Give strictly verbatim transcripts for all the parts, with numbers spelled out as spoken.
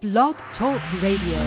Blog Talk Radio.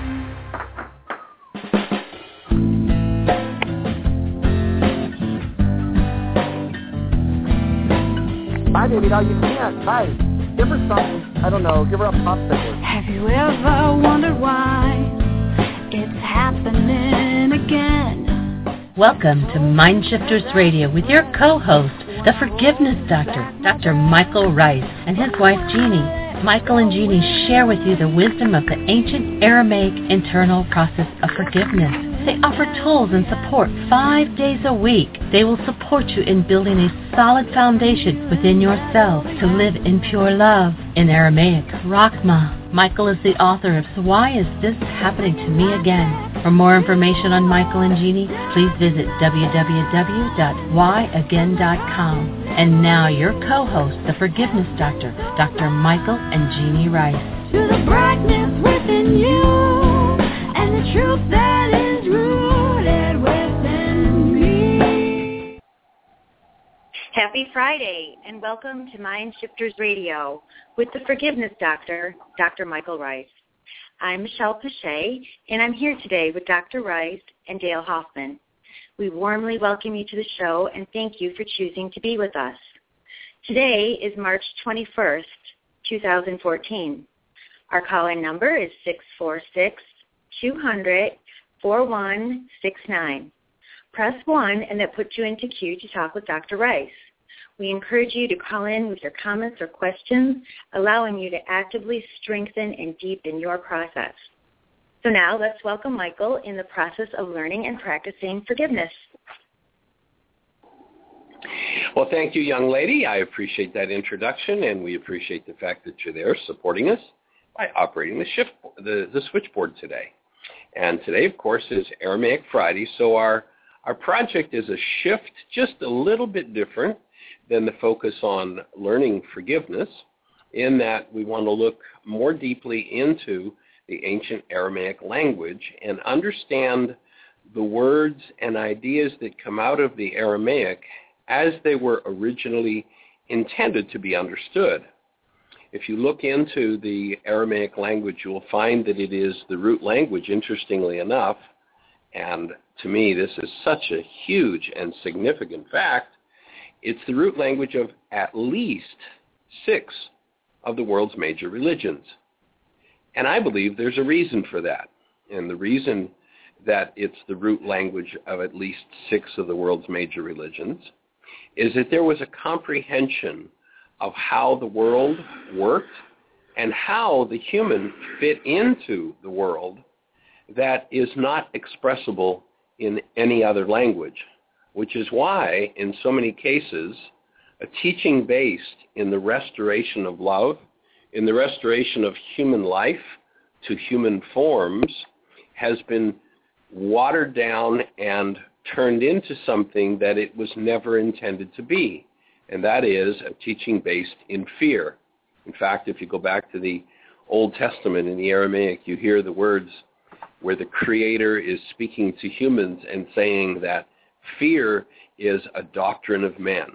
Bye, baby. No, you can't. Bye. Give her something. I don't know. Give her a popsicle. Have you ever wondered why it's happening again? Welcome to Mindshifters Radio with your co-host, the Forgiveness Doctor, Doctor Michael Ryce, and his wife, Jeannie. Michael and Jeannie share with you the wisdom of the ancient Aramaic internal process of forgiveness. They offer tools and support five days a week. They will support you in building a solid foundation within yourself to live in pure love. In Aramaic, Rachma. Michael is the author of So Why Is This Happening to Me Again? For more information on Michael and Jeannie, please visit w w w dot why again dot com. And now your co-host, the Forgiveness Doctor, Doctor Michael and Jeannie Ryce. To the brightness within you and the truth that is rooted within me. Happy Friday, and welcome to Mindshifters Radio with the Forgiveness Doctor, Doctor Michael Ryce. I'm Michelle Pache, and I'm here today with Doctor Ryce and Dale Hoffman. We warmly welcome you to the show and thank you for choosing to be with us. Today is March twenty-first, twenty fourteen. Our call-in number is six four six, two hundred, four one six nine. Press one and that puts you into queue to talk with Doctor Ryce. We encourage you to call in with your comments or questions, allowing you to actively strengthen and deepen your process. So now let's welcome Michael in the process of learning and practicing forgiveness. Well, thank you, young lady. I appreciate that introduction, and we appreciate the fact that you're there supporting us by operating the shift, the, the switchboard today. And today, of course, is Aramaic Friday, so our, our project is a shift just a little bit different than the focus on learning forgiveness, in that we want to look more deeply into the ancient Aramaic language and understand the words and ideas that come out of the Aramaic as they were originally intended to be understood. If you look into the Aramaic language, you will find that it is the root language, interestingly enough, and to me this is such a huge and significant fact. It's the root language of at least six of the world's major religions. And I believe there's a reason for that. And the reason that it's the root language of at least six of the world's major religions is that there was a comprehension of how the world worked and how the human fit into the world that is not expressible in any other language, which is why, in so many cases, a teaching based in the restoration of love, in the restoration of human life to human forms, has been watered down and turned into something that it was never intended to be, and that is a teaching based in fear. In fact, if you go back to the Old Testament in the Aramaic, you hear the words where the Creator is speaking to humans and saying that fear is a doctrine of man.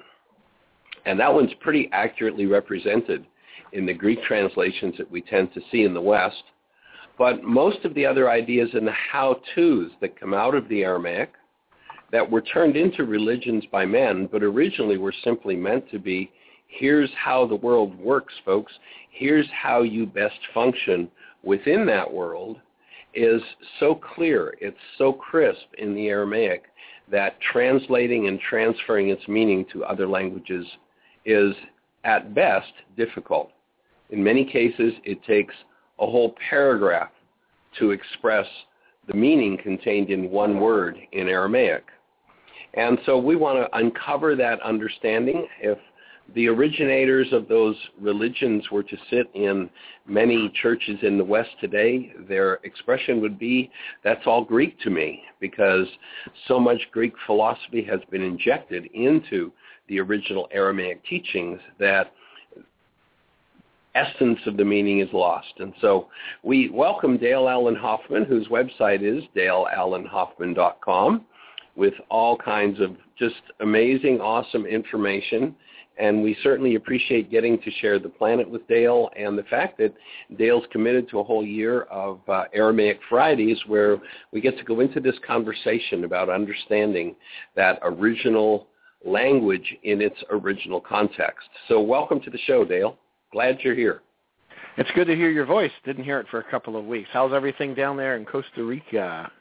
And that one's pretty accurately represented in the Greek translations that we tend to see in the West. But most of the other ideas and the how-tos that come out of the Aramaic that were turned into religions by men, but originally were simply meant to be, here's how the world works, folks. Here's how you best function within that world, is so clear, it's so crisp in the Aramaic that translating and transferring its meaning to other languages is, at best, difficult. In many cases, it takes a whole paragraph to express the meaning contained in one word in Aramaic. And so we want to uncover that understanding. If the originators of those religions were to sit in many churches in the West today, their expression would be, that's all Greek to me, because so much Greek philosophy has been injected into the original Aramaic teachings that essence of the meaning is lost. And so we welcome Dale Allen Hoffman, whose website is dale allen hoffman dot com, with all kinds of just amazing, awesome information And we certainly appreciate getting to share the planet with Dale, and the fact that Dale's committed to a whole year of uh, Aramaic Fridays where we get to go into this conversation about understanding that original language in its original context. So welcome to the show, Dale. Glad you're here. It's good to hear your voice. Didn't hear it for a couple of weeks. How's everything down there in Costa Rica?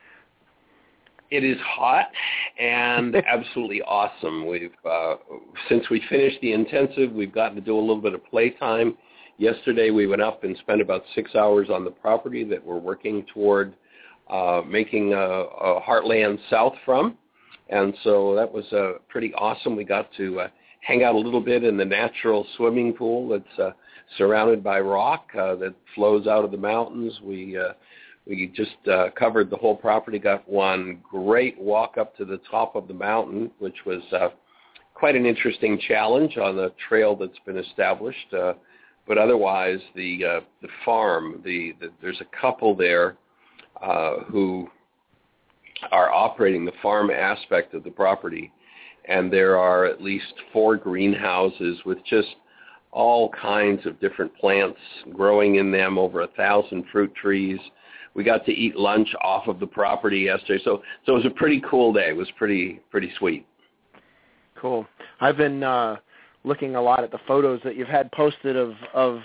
It is hot and absolutely awesome. We've uh, since we finished the intensive, we've gotten to do a little bit of playtime. Yesterday, we went up and spent about six hours on the property that we're working toward uh, making a, a Heartland South from, and so that was uh, pretty awesome. We got to uh, hang out a little bit in the natural swimming pool that's uh, surrounded by rock uh, that flows out of the mountains. We uh, We just uh, covered the whole property, got one great walk up to the top of the mountain, which was uh, quite an interesting challenge on the trail that's been established. Uh, but otherwise, the uh, the farm, the, the there's a couple there uh, who are operating the farm aspect of the property, and there are at least four greenhouses with just all kinds of different plants growing in them, over a thousand fruit trees. We got to eat lunch off of the property yesterday, so so it was a pretty cool day. It was pretty pretty sweet. Cool. I've been uh, looking a lot at the photos that you've had posted of of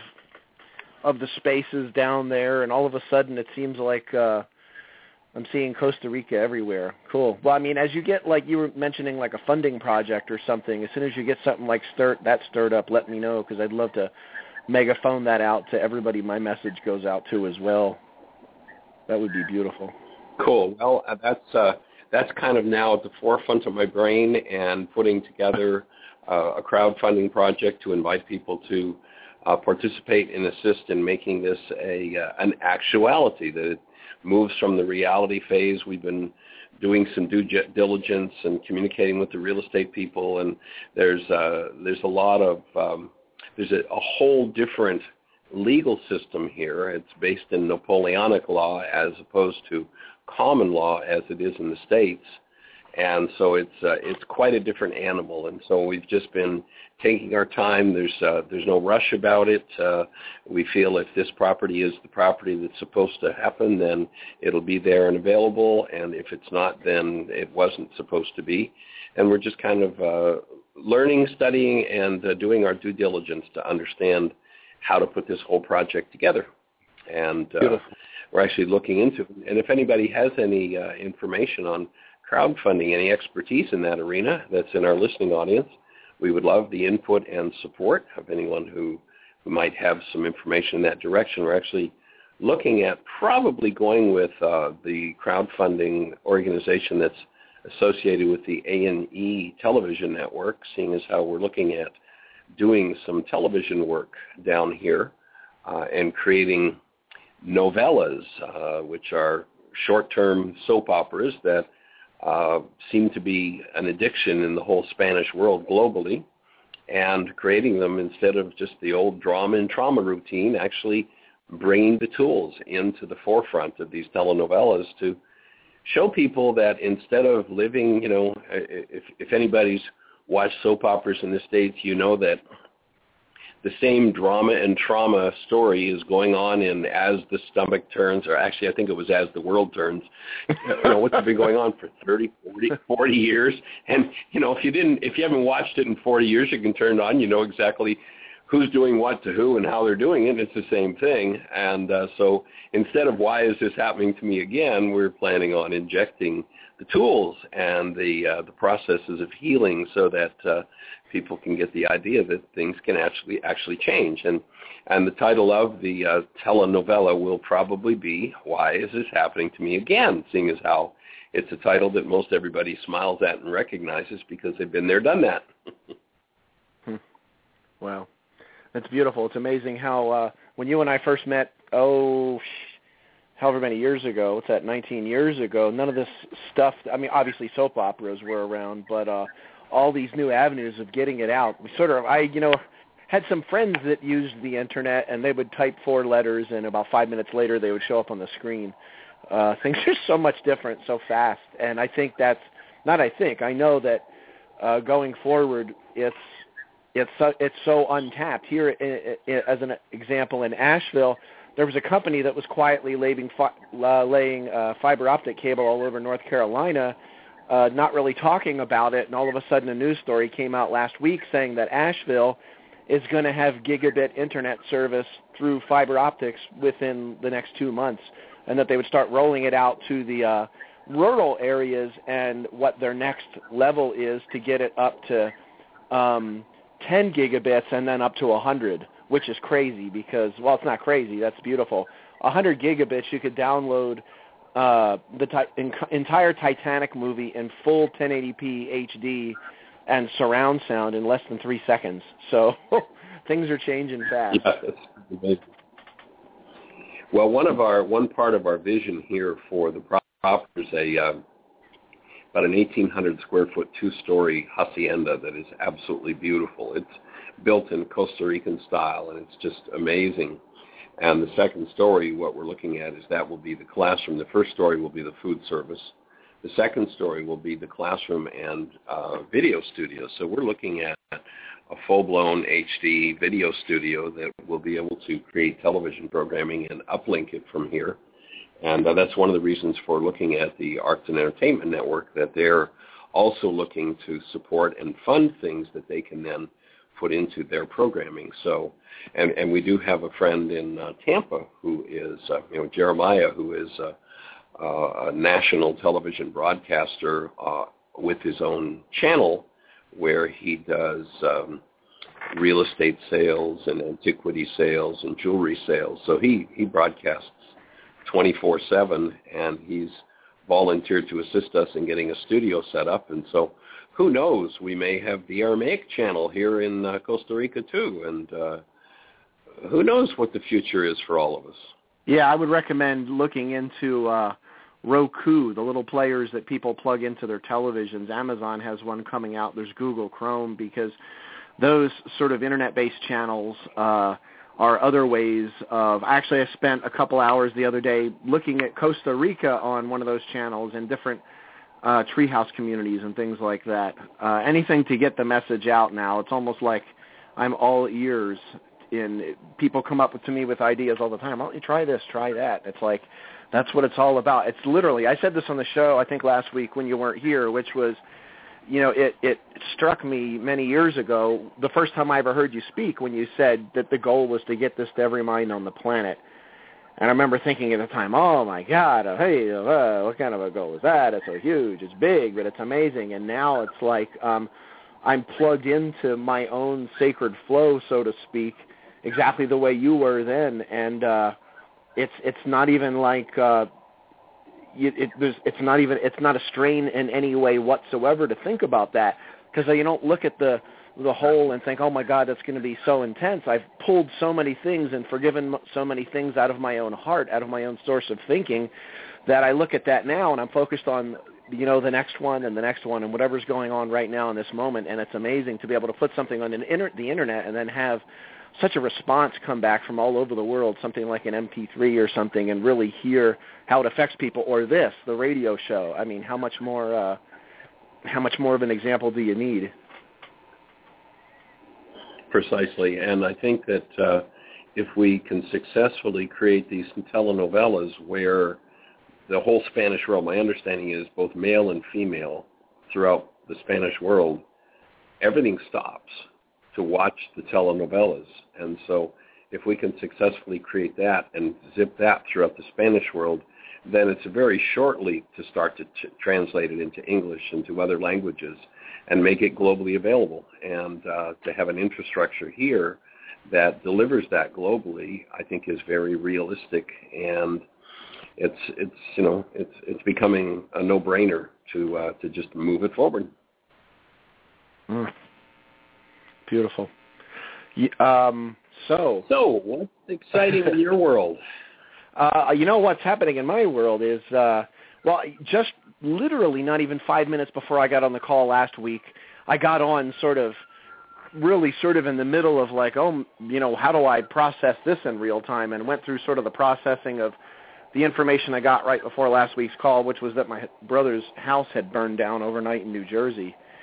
of the spaces down there, and all of a sudden it seems like uh, I'm seeing Costa Rica everywhere. Cool. Well, I mean, as you get, like you were mentioning, like a funding project or something, as soon as you get something like stirred, that stirred up, let me know, because I'd love to megaphone that out to everybody my message goes out to as well. That would be beautiful. Cool. Well, uh, that's uh, that's kind of now at the forefront of my brain, and putting together uh, a crowdfunding project to invite people to uh, participate and assist in making this a uh, an actuality, that it moves from the reality phase. We've been doing some due diligence and communicating with the real estate people, and there's uh, there's a lot of um, there's a, a whole different legal system here. It's based in Napoleonic law as opposed to common law as it is in the States. And so it's uh, it's quite a different animal. And so we've just been taking our time. There's uh, there's no rush about it. Uh, we feel if this property is the property that's supposed to happen, then it'll be there and available. And if it's not, then it wasn't supposed to be. And we're just kind of uh, learning, studying, and uh, doing our due diligence to understand how to put this whole project together. And uh, we're actually looking into it. And if anybody has any uh, information on crowdfunding, any expertise in that arena that's in our listening audience, we would love the input and support of anyone who, who might have some information in that direction. We're actually looking at probably going with uh, the crowdfunding organization that's associated with the A and E television network, seeing as how we're looking at doing some television work down here uh, and creating novellas, uh, which are short-term soap operas that uh, seem to be an addiction in the whole Spanish world globally, and creating them instead of just the old drama and trauma routine, actually bringing the tools into the forefront of these telenovelas to show people that instead of living, you know, if, if anybody's watch soap operas in the States, you know that the same drama and trauma story is going on in As the Stomach Turns, or actually I think it was As the World Turns. You know, what's been going on for thirty, forty, forty years. And, you know, if you didn't, if you haven't watched it in forty years, you can turn it on. You know exactly who's doing what to who and how they're doing it. It's the same thing. And uh, so instead of why is this happening to me again, we're planning on injecting the tools and the uh, the processes of healing so that uh, people can get the idea that things can actually actually change. And and the title of the uh, telenovela will probably be, Why Is This Happening to Me Again? Seeing as how it's a title that most everybody smiles at and recognizes because they've been there, done that. hmm. Wow. That's beautiful. It's amazing how uh, when you and I first met, oh, however many years ago, what's that, nineteen years ago, none of this stuff, I mean, obviously soap operas were around, but uh, all these new avenues of getting it out. We sort of, I, you know, had some friends that used the Internet, and they would type four letters, and about five minutes later they would show up on the screen. Uh, things are so much different, so fast, and I think that's, not I think, I know that uh, going forward, it's it's so, it's so untapped. Here, i- i- as an example, in Asheville, there was a company that was quietly laying, fi- uh, laying uh, fiber optic cable all over North Carolina, uh, not really talking about it, and all of a sudden a news story came out last week saying that Asheville is going to have gigabit internet service through fiber optics within the next two months, and that they would start rolling it out to the uh, rural areas, and what their next level is to get it up to um, ten gigabits and then up to one hundred, which is crazy because, well, it's not crazy. That's beautiful. one hundred gigabits, you could download uh, the ti- in- entire Titanic movie in full ten eighty p H D and surround sound in less than three seconds. So things are changing fast. Yeah, that's amazing. Well, one of our one part of our vision here for the property is a uh, about an eighteen hundred square foot two-story hacienda that is absolutely beautiful. It's built in Costa Rican style, and it's just amazing. And the second story, what we're looking at is that will be the classroom. The first story will be the food service. The second story will be the classroom and uh, video studio. So we're looking at a full-blown H D video studio that will be able to create television programming and uplink it from here. And uh, that's one of the reasons for looking at the Arts and Entertainment Network, that they're also looking to support and fund things that they can then put into their programming. So, and, and we do have a friend in uh, Tampa who is, uh, you know, Jeremiah, who is uh, uh, a national television broadcaster uh, with his own channel where he does um, real estate sales and antiquity sales and jewelry sales. So he, he broadcasts twenty-four seven, and he's volunteered to assist us in getting a studio set up. And so who knows, we may have the Aramaic channel here in uh, Costa Rica too. And uh, who knows what the future is for all of us. Yeah, I would recommend looking into uh, Roku, the little players that people plug into their televisions. Amazon has one coming out. There's Google Chrome, because those sort of internet-based channels uh, are other ways of... Actually, I spent a couple hours the other day looking at Costa Rica on one of those channels and different uh, treehouse communities and things like that. Uh, anything to get the message out now. It's almost like I'm all ears. In people come up to me with ideas all the time. Why don't you try this, try that? It's like, that's what it's all about. It's literally, I said this on the show, I think last week when you weren't here, which was, you know, it, it struck me many years ago, the first time I ever heard you speak, when you said that the goal was to get this to every mind on the planet. And I remember thinking at the time, oh, my God, uh, hey, uh, what kind of a goal is that? It's so huge, it's big, but it's amazing. And now it's like um, I'm plugged into my own sacred flow, so to speak, exactly the way you were then. And uh, it's it's not even like... Uh, You, it, there's, it's not even it's not a strain in any way whatsoever to think about that, because you don't look at the the whole and think, oh my God, that's going to be so intense. I've pulled so many things and forgiven so many things out of my own heart, out of my own source of thinking, that I look at that now and I'm focused on, you know, the next one and the next one and whatever's going on right now in this moment. And it's amazing to be able to put something on an inter- the internet and then have such a response come back from all over the world, something like an M P three or something, and really hear how it affects people. Or this, the radio show. I mean, how much more, uh, how much more of an example do you need? Precisely, and I think that uh, if we can successfully create these telenovelas where the whole Spanish world, my understanding is both male and female throughout the Spanish world, everything stops to watch the telenovelas. And so if we can successfully create that and zip that throughout the Spanish world, then it's a very short leap to start to t- translate it into English and to other languages and make it globally available. And uh, to have an infrastructure here that delivers that globally, I think is very realistic. And it's, it's you know, it's it's becoming a no-brainer to uh, to just move it forward. Mm. Beautiful. Um, so, so what's exciting in your world? Uh, you know what's happening in my world is, uh, well, just literally not even five minutes before I got on the call last week, I got on sort of, really sort of in the middle of like, oh, you know, how do I process this in real time, and went through sort of the processing of the information I got right before last week's call, which was that my brother's house had burned down overnight in New Jersey.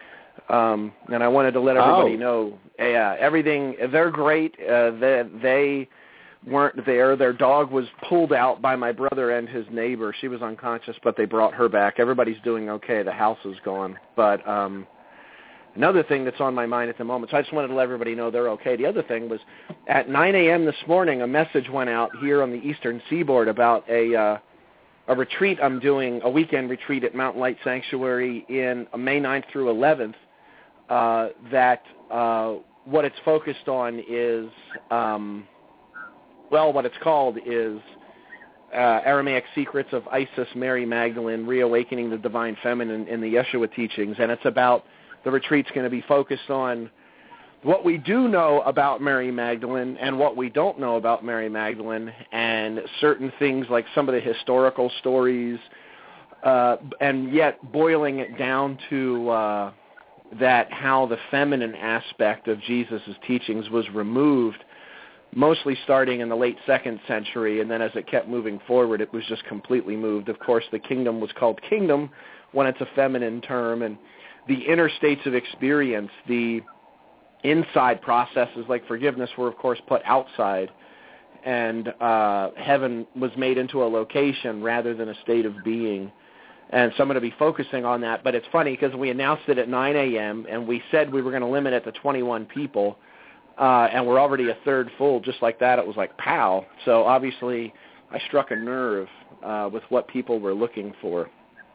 um, and I wanted to let everybody oh. know. Yeah, everything. They're great. Uh, they, they weren't there. Their dog was pulled out by my brother and his neighbor. She was unconscious, but they brought her back. Everybody's doing okay. The house is gone. But um, another thing that's on my mind at the moment, so I just wanted to let everybody know they're okay. The other thing was at nine a.m. this morning, a message went out here on the Eastern Seaboard about a uh, a retreat I'm doing, a weekend retreat at Mountain Light Sanctuary in May ninth through eleventh, uh, that uh, what it's focused on is... Um, Well, what it's called is uh, Aramaic Secrets of Isis, Mary Magdalene, Reawakening the Divine Feminine in the Yeshua Teachings. And it's about, the retreat's going to be focused on what we do know about Mary Magdalene and what we don't know about Mary Magdalene, and certain things like some of the historical stories, uh, and yet boiling it down to uh, that how the feminine aspect of Jesus' teachings was removed, mostly starting in the late second century, and then as it kept moving forward, it was just completely moved. Of course, the kingdom was called kingdom when it's a feminine term, and the inner states of experience, the inside processes like forgiveness were, of course, put outside, and uh, heaven was made into a location rather than a state of being. And so I'm going to be focusing on that. But it's funny because we announced it at nine a.m., and we said we were going to limit it to twenty-one people, Uh, and we're already a third full. Just like that, it was like, pow. So obviously I struck a nerve uh, with what people were looking for.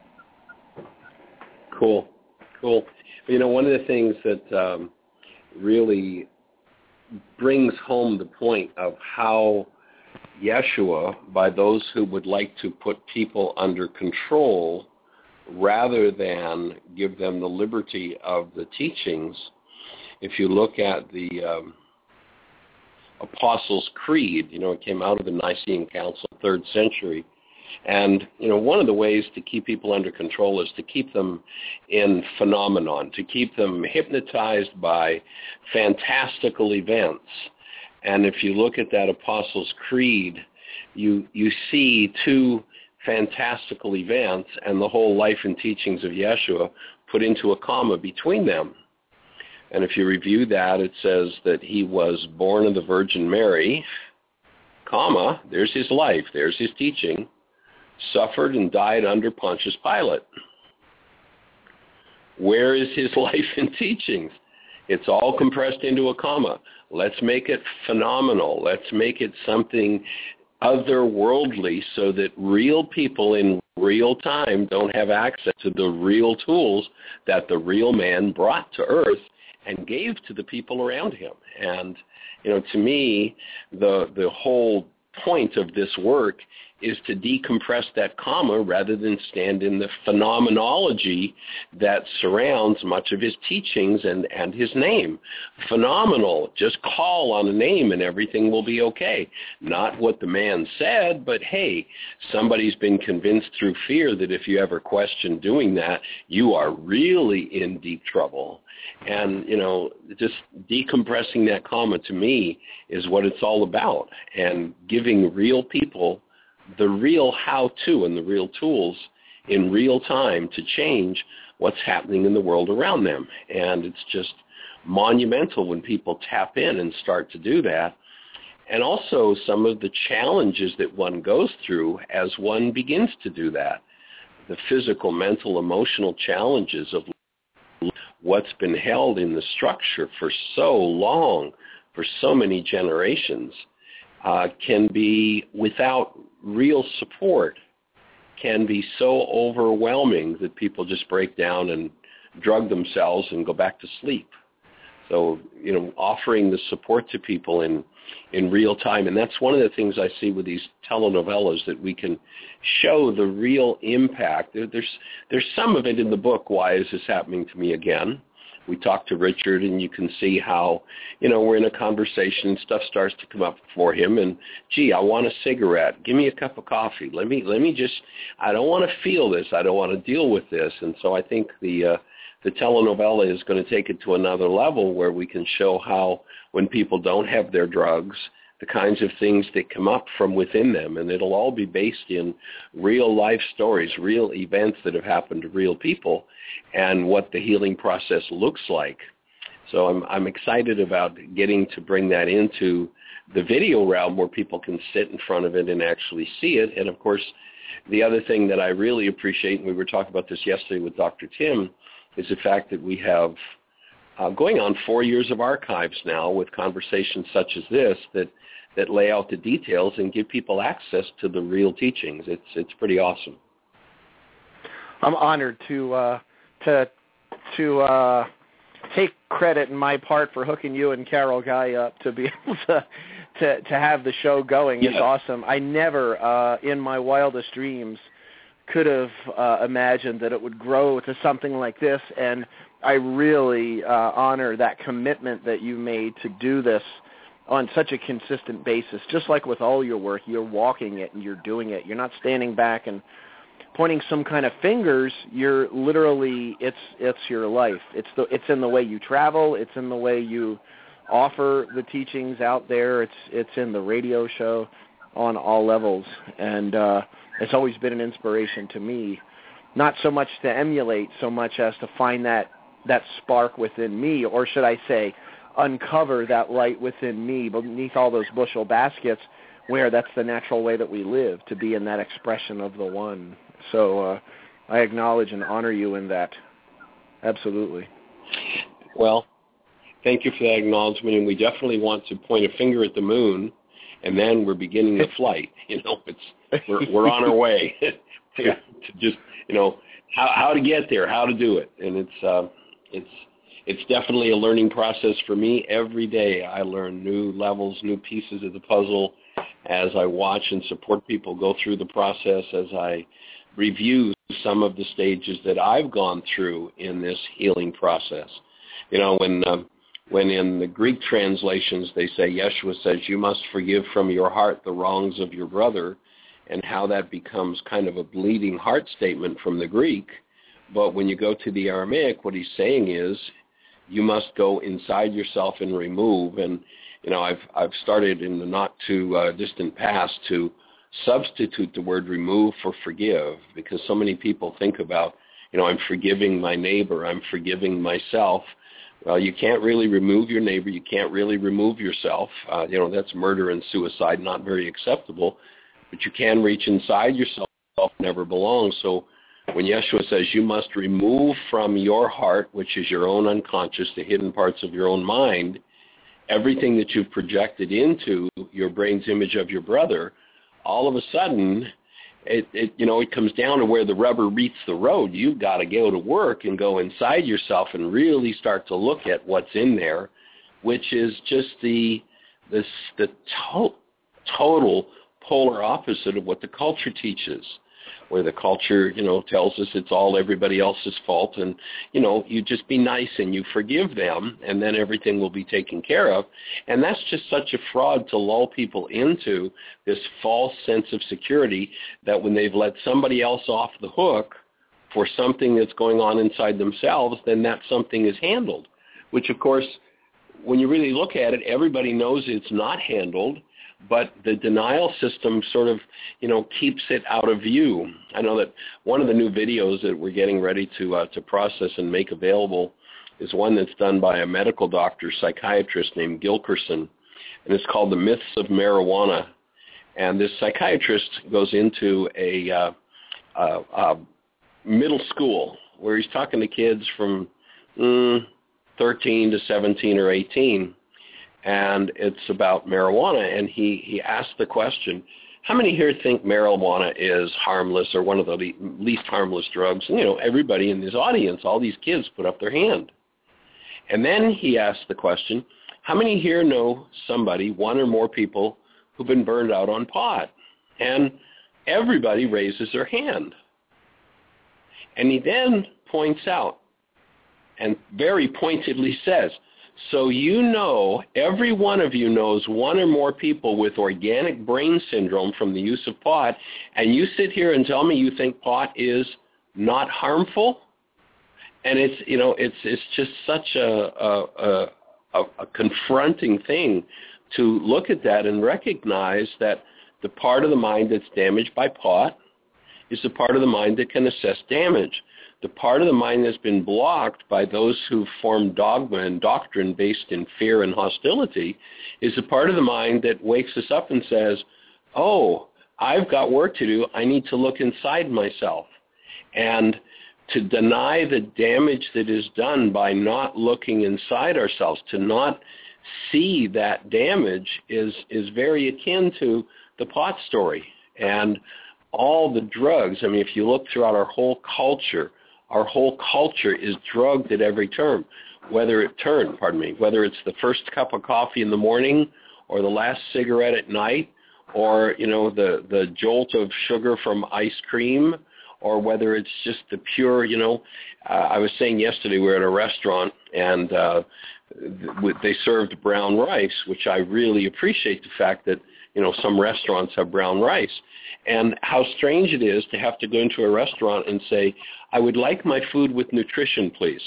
Cool, cool. You know, one of the things that um, really brings home the point of how Yeshua, by those who would like to put people under control rather than give them the liberty of the teachings, if you look at the um, Apostles' Creed, you know, it came out of the Nicene Council, third century. And, you know, one of the ways to keep people under control is to keep them in phenomenon, to keep them hypnotized by fantastical events. And if you look at that Apostles' Creed, you you see two fantastical events and the whole life and teachings of Yeshua put into a comma between them. And if you review that, it says that he was born of the Virgin Mary, comma, there's his life, there's his teaching, suffered and died under Pontius Pilate. Where is his life and teachings? It's all compressed into a comma. Let's make it phenomenal. Let's make it something otherworldly so that real people in real time don't have access to the real tools that the real man brought to earth and gave to the people around him. And, you know, to me, the the whole point of this work is to decompress that comma rather than stand in the phenomenology that surrounds much of his teachings and, and his name. Phenomenal. Just call on a name and everything will be okay. Not what the man said, but hey, somebody's been convinced through fear that if you ever question doing that, you are really in deep trouble. And, you know, just decompressing that comma to me is what it's all about, and giving real people the real how-to and the real tools in real time to change what's happening in the world around them. And it's just monumental when people tap in and start to do that. And also some of the challenges that one goes through as one begins to do that. The physical, mental, emotional challenges of what's been held in the structure for so long, for so many generations, uh, can be, without real support, can be so overwhelming that people just break down and drug themselves and go back to sleep. So, you know, offering the support to people in, in real time. And that's one of the things I see with these telenovelas, that we can show the real impact. There, there's, there's some of it in the book, Why Is This Happening to Me Again? We talk to Richard, and you can see how, you know, we're in a conversation and stuff starts to come up for him. And, gee, I want a cigarette. Give me a cup of coffee. Let me, let me just, I don't want to feel this. I don't want to deal with this. And so I think the, uh, the telenovela is going to take it to another level where we can show how when people don't have their drugs, the kinds of things that come up from within them, and it'll all be based in real life stories, real events that have happened to real people, and what the healing process looks like. So I'm I'm excited about getting to bring that into the video realm where people can sit in front of it and actually see it. And of course, the other thing that I really appreciate, and we were talking about this yesterday with Doctor Tim, is the fact that we have uh, going on four years of archives now with conversations such as this that that lay out the details and give people access to the real teachings. It's it's pretty awesome. I'm honored to uh, to to uh, take credit in my part for hooking you and Carol Guy up to be able to to, to have the show going. Yeah. It's awesome. I never, uh, in my wildest dreams, could have uh, imagined that it would grow to something like this, and I really uh, honor that commitment that you made to do this on such a consistent basis. Just like with all your work, you're walking it and you're doing it. You're not standing back and pointing some kind of fingers. You're literally, it's it's your life. It's the it's in the way you travel. It's in the way you offer the teachings out there. It's it's in the radio show on all levels, and uh, it's always been an inspiration to me. Not so much to emulate, so much as to find that that spark within me, or should I say, uncover that light within me beneath all those bushel baskets, where that's the natural way that we live, to be in that expression of the one. So uh, I acknowledge and honor you in that. Absolutely. Well, thank you for that acknowledgement, and we definitely want to point a finger at the moon, and then we're beginning the flight. You know, it's we're, we're on our way to, yeah. to just, you know, how, how to get there, how to do it, and it's uh, it's it's definitely a learning process for me. Every day I learn new levels, new pieces of the puzzle as I watch and support people go through the process, as I review some of the stages that I've gone through in this healing process. You know, when um, when in the Greek translations they say, Yeshua says, you must forgive from your heart the wrongs of your brother, and how that becomes kind of a bleeding heart statement from the Greek. But when you go to the Aramaic, what he's saying is, you must go inside yourself and remove. And, you know, I've I've started in the not too uh, distant past to substitute the word remove for forgive, because so many people think about, you know, I'm forgiving my neighbor, I'm forgiving myself. Well, you can't really remove your neighbor, you can't really remove yourself. Uh, you know, that's murder and suicide, not very acceptable. But you can reach inside yourself, never belongs. So when Yeshua says you must remove from your heart, which is your own unconscious, the hidden parts of your own mind, everything that you've projected into your brain's image of your brother, all of a sudden, it, it you know, it comes down to where the rubber meets the road. You've got to go to work and go inside yourself and really start to look at what's in there, which is just the this the to- total polar opposite of what the culture teaches, where the culture, you know, tells us it's all everybody else's fault, and, you know, you just be nice and you forgive them, and then everything will be taken care of. And that's just such a fraud to lull people into this false sense of security that when they've let somebody else off the hook for something that's going on inside themselves, then that something is handled, which, of course, when you really look at it, everybody knows it's not handled, but the denial system sort of, you know, keeps it out of view. I know that one of the new videos that we're getting ready to uh, to process and make available is one that's done by a medical doctor, psychiatrist named Gilkerson, and it's called The Myths of Marijuana. And this psychiatrist goes into a uh, uh, uh, middle school where he's talking to kids from mm, thirteen to seventeen or eighteen, and it's about marijuana, and he, he asked the question, how many here think marijuana is harmless or one of the le- least harmless drugs? And, you know, everybody in this audience, all these kids put up their hand. And then he asked the question, how many here know somebody, one or more people, who've been burned out on pot? And everybody raises their hand. And he then points out and very pointedly says, so you know, every one of you knows one or more people with organic brain syndrome from the use of pot, and you sit here and tell me you think pot is not harmful? And it's, you know, it's it's just such a a, a, a confronting thing to look at that and recognize that the part of the mind that's damaged by pot is the part of the mind that can assess damage. The part of the mind that's been blocked by those who form dogma and doctrine based in fear and hostility is the part of the mind that wakes us up and says, oh, I've got work to do. I need to look inside myself. And to deny the damage that is done by not looking inside ourselves, to not see that damage is, is very akin to the pot story. And all the drugs, I mean, if you look throughout our whole culture, our whole culture is drugged at every turn, whether it turn, pardon me, whether it's the first cup of coffee in the morning or the last cigarette at night, or, you know, the, the jolt of sugar from ice cream, or whether it's just the pure, you know, uh, I was saying yesterday we were at a restaurant and uh, th- they served brown rice, which I really appreciate the fact that, you know, some restaurants have brown rice. And how strange it is to have to go into a restaurant and say, I would like my food with nutrition, please.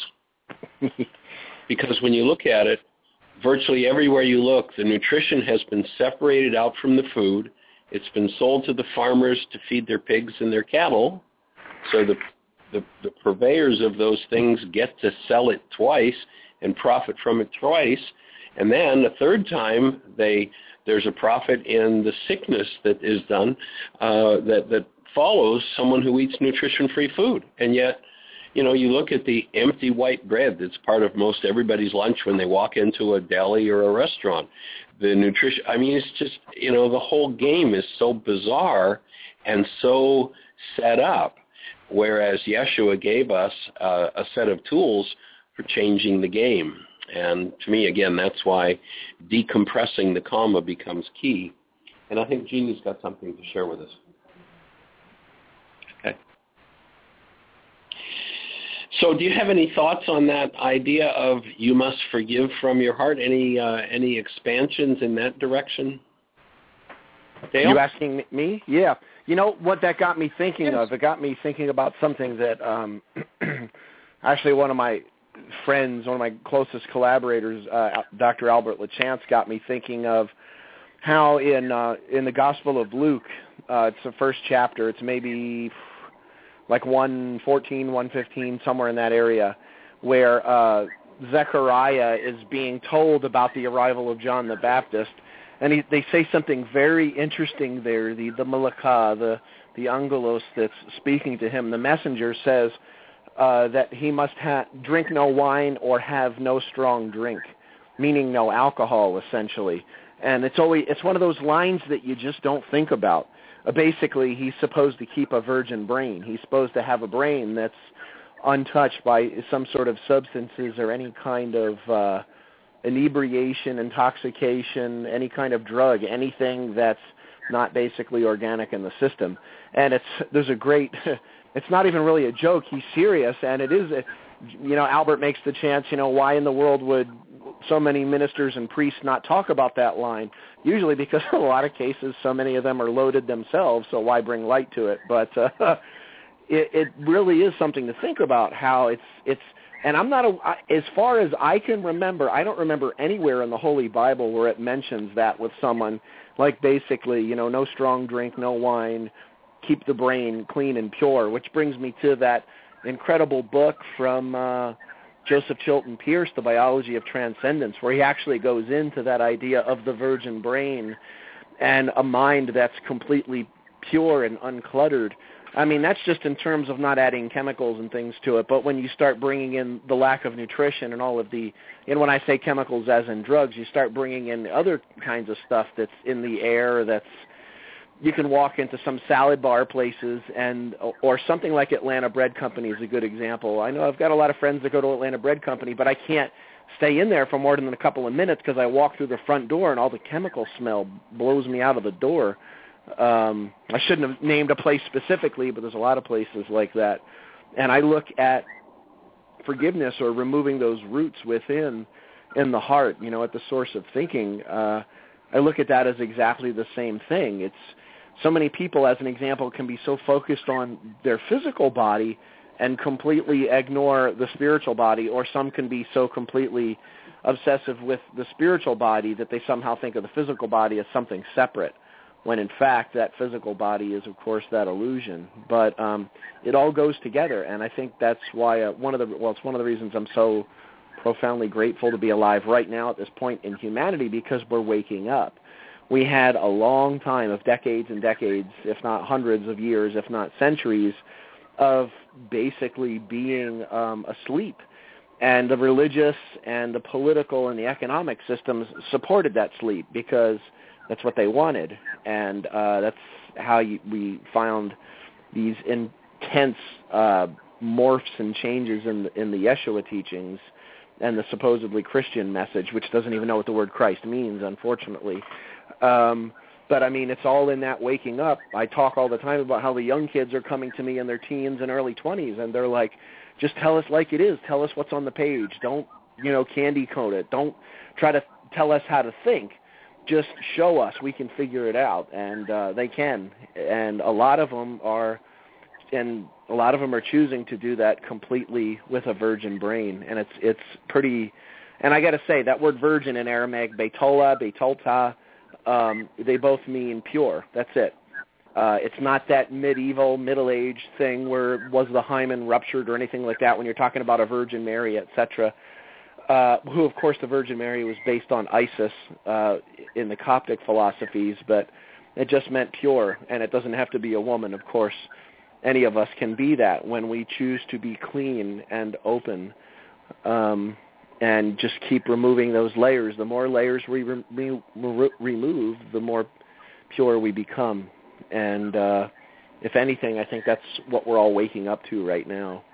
Because when you look at it, virtually everywhere you look, the nutrition has been separated out from the food. It's been sold to the farmers to feed their pigs and their cattle. So the, the, the purveyors of those things get to sell it twice and profit from it twice. And then a third time, they there's a profit in the sickness that is done uh, that, that follows someone who eats nutrition-free food. And yet, you know, you look at the empty white bread that's part of most everybody's lunch when they walk into a deli or a restaurant. The nutrition, I mean, it's just, you know, the whole game is so bizarre and so set up, whereas Yeshua gave us uh, a set of tools for changing the game. And to me, again, that's why decompressing the karma becomes key. And I think Jeannie's got something to share with us. Okay. So do you have any thoughts on that idea of you must forgive from your heart? Any uh, any expansions in that direction? Dale? You asking me? Yeah. You know what that got me thinking yes. of? It got me thinking about something that um, actually one of my friends, one of my closest collaborators, uh, Doctor Albert LaChance, got me thinking of how in uh, in the Gospel of Luke, uh, it's the first chapter, it's maybe like one fourteen, one fifteen, somewhere in that area, where uh, Zechariah is being told about the arrival of John the Baptist, and he, they say something very interesting there. The the Malakah, the the angelos that's speaking to him, the messenger says uh, that he must ha- drink no wine or have no strong drink, meaning no alcohol, essentially. And it's always it's one of those lines that you just don't think about. Uh, basically, he's supposed to keep a virgin brain. He's supposed to have a brain that's untouched by some sort of substances or any kind of uh, inebriation, intoxication, any kind of drug, anything that's not basically organic in the system. And it's there's a great, it's not even really a joke. He's serious, and it is, a, you know, Albert makes the chance, you know, why in the world would so many ministers and priests not talk about that line? Usually because in a lot of cases, so many of them are loaded themselves, so why bring light to it? But uh, it, it really is something to think about how it's, it's, and I'm not, a, as far as I can remember, I don't remember anywhere in the Holy Bible where it mentions that with someone, like basically, you know, no strong drink, no wine, keep the brain clean and pure, which brings me to that incredible book from uh, Joseph Chilton Pierce, The Biology of Transcendence, where he actually goes into that idea of the virgin brain and a mind that's completely pure and uncluttered. I mean, that's just in terms of not adding chemicals and things to it, but when you start bringing in the lack of nutrition and all of the, and when I say chemicals as in drugs, you start bringing in other kinds of stuff that's in the air, that's, you can walk into some salad bar places and, or something like Atlanta Bread Company is a good example. I know I've got a lot of friends that go to Atlanta Bread Company, but I can't stay in there for more than a couple of minutes because I walk through the front door and all the chemical smell blows me out of the door. Um, I shouldn't have named a place specifically, but there's a lot of places like that. And I look at forgiveness or removing those roots within in the heart, you know, at the source of thinking. Uh, I look at that as exactly the same thing. It's so many people, as an example, can be so focused on their physical body and completely ignore the spiritual body, or some can be so completely obsessive with the spiritual body that they somehow think of the physical body as something separate, when in fact that physical body is, of course, that illusion. But um, it all goes together, and I think that's why uh, one of the well, it's one of the reasons I'm so profoundly grateful to be alive right now at this point in humanity, because we're waking up. We had a long time of decades and decades, if not hundreds of years, if not centuries, of basically being um, asleep. And the religious and the political and the economic systems supported that sleep because that's what they wanted. And uh, that's how you, we found these intense uh, morphs and changes in the, in the Yeshua teachings and the supposedly Christian message, which doesn't even know what the word Christ means, unfortunately. Um, but, I mean, it's all in that waking up. I talk all the time about how the young kids are coming to me in their teens and early twenties, and they're like, just tell us like it is. Tell us what's on the page. Don't, you know, candy coat it. Don't try to tell us how to think. Just show us. We can figure it out, and uh, they can. And a lot of them are, and a lot of them are choosing to do that completely with a virgin brain, and it's it's pretty. And I got to say that word virgin in Aramaic, beitola, beitolta, um, they both mean pure. That's it. Uh, it's not that medieval, middle-aged thing where was the hymen ruptured or anything like that when you're talking about a Virgin Mary, et cetera, uh, who, of course, the Virgin Mary was based on Isis uh, in the Coptic philosophies, but it just meant pure, and it doesn't have to be a woman, of course. Any of us can be that when we choose to be clean and open um, and just keep removing those layers. The more layers we re- re- remove, the more pure we become. And uh, if anything, I think that's what we're all waking up to right now.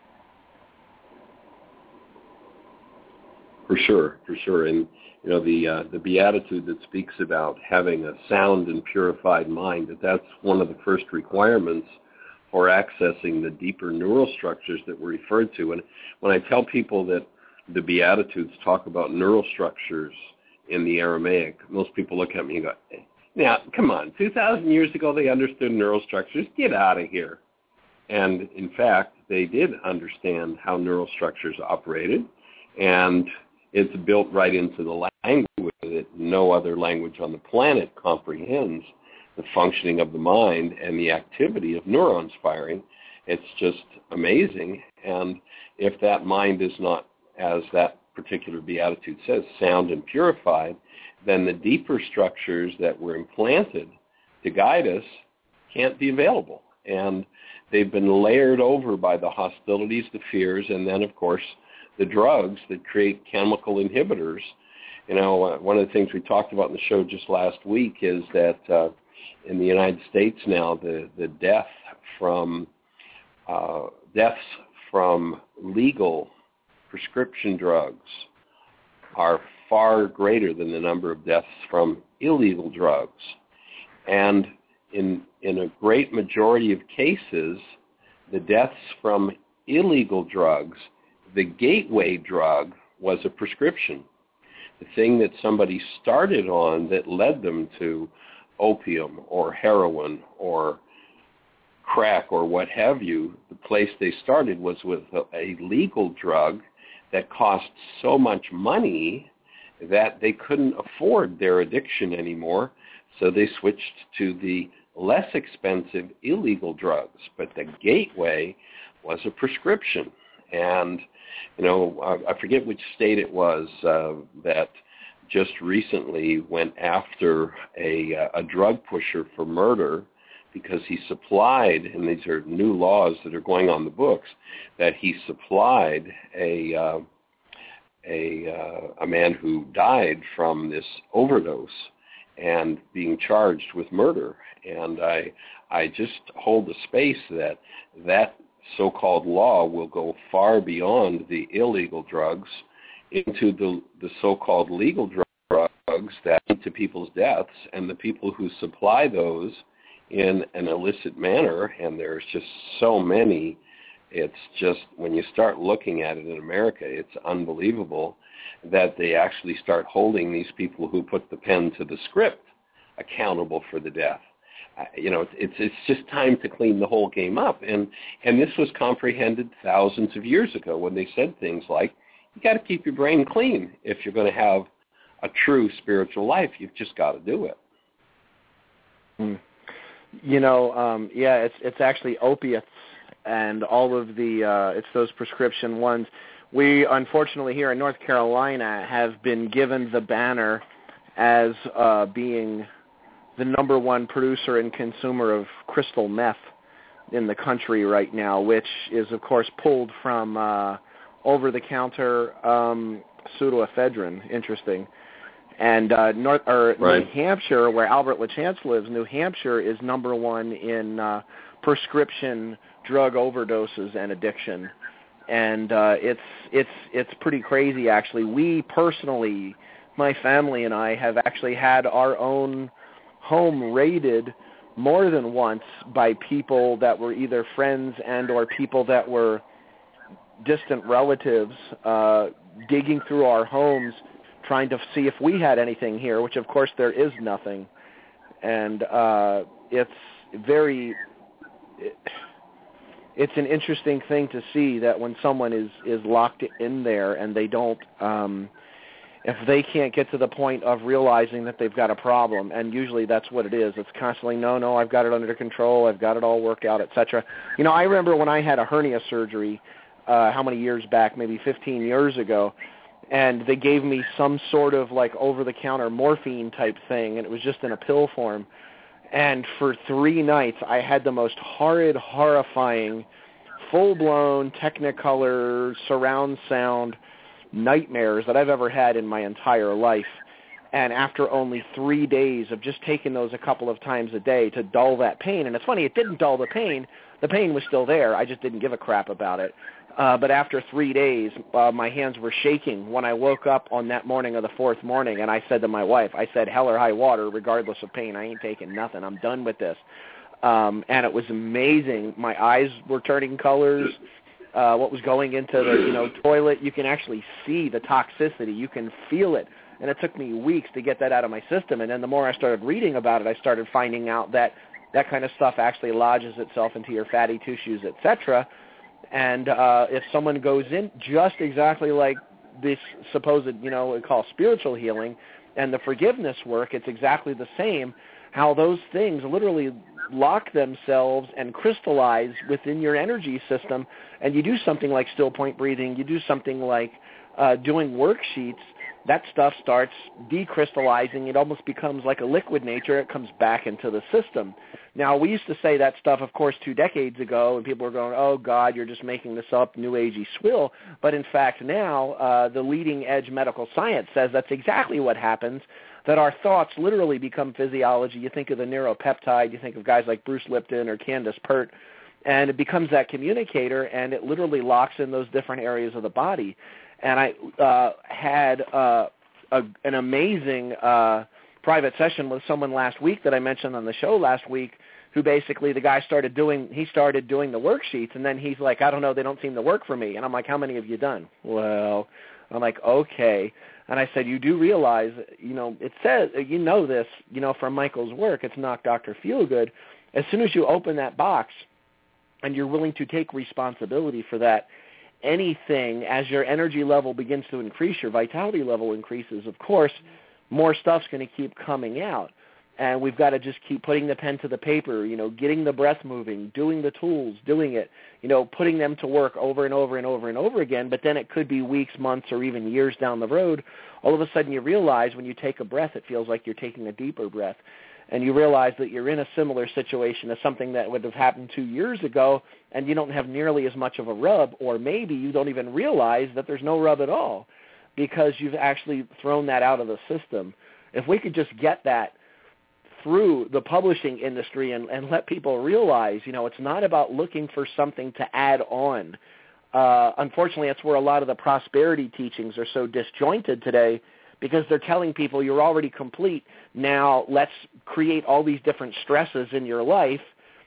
For sure, for sure. And, you know, the uh, the Beatitude that speaks about having a sound and purified mind, that that's one of the first requirements for accessing the deeper neural structures that were referred to. And when I tell people that the Beatitudes talk about neural structures in the Aramaic, most people look at me and go, now, come on, two thousand years ago they understood neural structures. Get out of here. And, in fact, they did understand how neural structures operated, and it's built right into the language that no other language on the planet comprehends the functioning of the mind and the activity of neurons firing. It's just amazing. And if that mind is not, as that particular Beatitude says, sound and purified, then the deeper structures that were implanted to guide us can't be available. And they've been layered over by the hostilities, the fears, and then, of course, the drugs that create chemical inhibitors. You know, uh, one of the things we talked about in the show just last week is that uh, in the United States now, the, the death from uh, deaths from legal prescription drugs are far greater than the number of deaths from illegal drugs. And in in a great majority of cases, the deaths from illegal drugs, the gateway drug was a prescription. The thing that somebody started on that led them to opium or heroin or crack or what have you, the place they started was with a, a legal drug that cost so much money that they couldn't afford their addiction anymore, so they switched to the less expensive illegal drugs. But the gateway was a prescription. And, you know, I, I forget which state it was uh, that just recently went after a, a drug pusher for murder because he supplied, and these are new laws that are going on the books, that he supplied a uh, a uh, a man who died from this overdose and being charged with murder. And I I just hold the space that that so-called law will go far beyond the illegal drugs into the the so-called legal drugs that lead to people's deaths, and the people who supply those in an illicit manner, and there's just so many. It's just, when you start looking at it in America, it's unbelievable that they actually start holding these people who put the pen to the script accountable for the death. Uh, you know, it's it's just time to clean the whole game up. And, and this was comprehended thousands of years ago when they said things like, You got to keep your brain clean if you're going to have a true spiritual life. You've just got to do it. Mm. You know, um, yeah, it's it's actually opiates and all of the uh, it's those prescription ones. We unfortunately here in North Carolina have been given the banner as uh, being the number one producer and consumer of crystal meth in the country right now, which is of course pulled from uh, over-the-counter um, pseudoephedrine. Interesting. And uh, North or right. New Hampshire, where Albert LaChance lives, New Hampshire is number one in uh, prescription drug overdoses and addiction. And uh, it's it's it's pretty crazy, actually. We personally, my family and I, have actually had our own home raided more than once by people that were either friends and or people that were distant relatives, uh, digging through our homes, trying to see if we had anything here, which of course there is nothing. And uh, it's very, it, it's an interesting thing to see that when someone is, is locked in there and they don't, um, if they can't get to the point of realizing that they've got a problem, and usually that's what it is. It's constantly, no, no, I've got it under control, I've got it all worked out, et cetera. You know, I remember when I had a hernia surgery, uh, how many years back, maybe fifteen years ago, and they gave me some sort of like over-the-counter morphine type thing, and it was just in a pill form. And for three nights, I had the most horrid, horrifying, full-blown Technicolor surround sound nightmares that I've ever had in my entire life. And after only three days of just taking those a couple of times a day to dull that pain, and it's funny, it didn't dull the pain. The pain was still there. I just didn't give a crap about it. Uh, but after three days, uh, my hands were shaking when I woke up on that morning of the fourth morning, and I said to my wife, I said, hell or high water, regardless of pain, I ain't taking nothing. I'm done with this. Um, and it was amazing. My eyes were turning colors. Uh, what was going into the you know toilet, you can actually see the toxicity. You can feel it. And it took me weeks to get that out of my system. And then the more I started reading about it, I started finding out that that kind of stuff actually lodges itself into your fatty tissues, et cetera. And uh, if someone goes in just exactly like this supposed, you know, we call spiritual healing and the forgiveness work, it's exactly the same, how those things literally lock themselves and crystallize within your energy system. And you do something like still point breathing, you do something like uh, doing worksheets, that stuff starts decrystallizing. It almost becomes like a liquid nature. It comes back into the system. Now, we used to say that stuff, of course, two decades ago, and people were going, oh, God, you're just making this up, new agey swill. But in fact, now uh, the leading edge medical science says that's exactly what happens, that our thoughts literally become physiology. You think of the neuropeptide, you think of guys like Bruce Lipton or Candace Pert, and it becomes that communicator, and it literally locks in those different areas of the body. And I uh, had uh, a, an amazing uh, private session with someone last week that I mentioned on the show last week, who basically the guy started doing, he started doing the worksheets, and then he's like, I don't know, they don't seem to work for me. And I'm like, how many have you done? Well, I'm like, okay. And I said, you do realize, you know, it says, you know this, you know, from Michael's work, it's not Doctor Feelgood. As soon as you open that box and you're willing to take responsibility for that, anything, as your energy level begins to increase, your vitality level increases, of course, more stuff's going to keep coming out. And we've got to just keep putting the pen to the paper, you know, getting the breath moving, doing the tools, doing it, you know, putting them to work over and over and over and over again. But then it could be weeks, months, or even years down the road. All of a sudden you realize when you take a breath, it feels like you're taking a deeper breath. And you realize that you're in a similar situation as something that would have happened two years ago, and you don't have nearly as much of a rub, or maybe you don't even realize that there's no rub at all because you've actually thrown that out of the system. If we could just get that through the publishing industry and, and let people realize, you know, it's not about looking for something to add on. Uh, unfortunately, that's where a lot of the prosperity teachings are so disjointed today, because they're telling people you're already complete. Now let's create all these different stresses in your life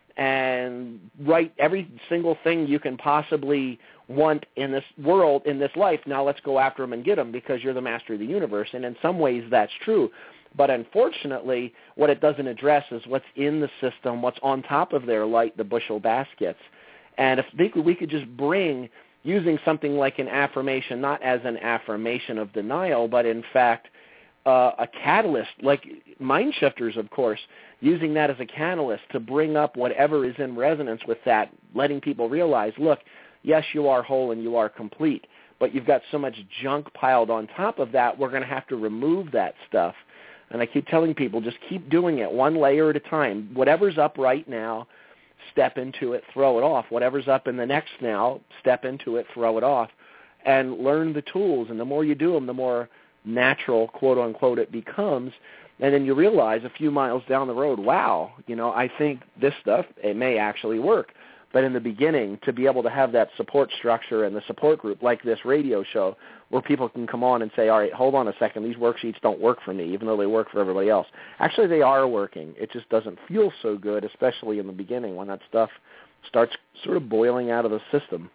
and write every single thing you can possibly want in this world, in this life. Now let's go after them and get them because you're the master of the universe. And in some ways that's true. But unfortunately, what it doesn't address is what's in the system, what's on top of there, like the bushel baskets. And if they could, we could just bring using something like an affirmation, not as an affirmation of denial, but in fact uh, a catalyst, like Mind Shifters, of course, using that as a catalyst to bring up whatever is in resonance with that, letting people realize, look, yes, you are whole and you are complete, but you've got so much junk piled on top of that, we're going to have to remove that stuff. And I keep telling people, just keep doing it one layer at a time. Whatever's up right now, step into it, throw it off. Whatever's up in the next now, step into it, throw it off, and learn the tools. And the more you do them, the more natural, quote unquote, it becomes. And then you realize a few miles down the road, wow, you know, I think this stuff, it may actually work. But in the beginning, to be able to have that support structure and the support group like this radio show where people can come on and say, all right, hold on a second, these worksheets don't work for me, even though they work for everybody else. Actually, they are working. It just doesn't feel so good, especially in the beginning when that stuff starts sort of boiling out of the system.